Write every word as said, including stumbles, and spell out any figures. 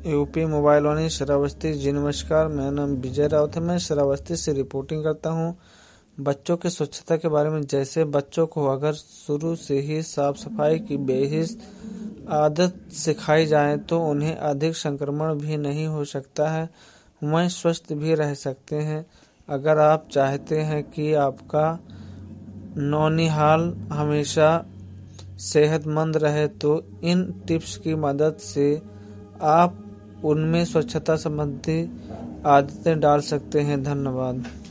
UP mobile Vaani Shravasti ji नमस्कार। मेरा नाम विजय राउत है। मैं श्रावस्ती से रिपोर्टिंग करता हूँ। बच्चों की स्वच्छता के बारे में, जैसे बच्चों को अगर शुरू से ही साफ सफाई की बेहिस आदत सिखाई जाए तो उन्हें अधिक संक्रमण भी नहीं हो सकता है, वह स्वस्थ भी रह सकते हैं। अगर आप चाहते हैं कि आपका नौनिहाल हमेशा सेहतमंद रहे तो इन टिप्स की मदद से आप उनमें स्वच्छता संबंधी आदतें डाल सकते हैं। धन्यवाद।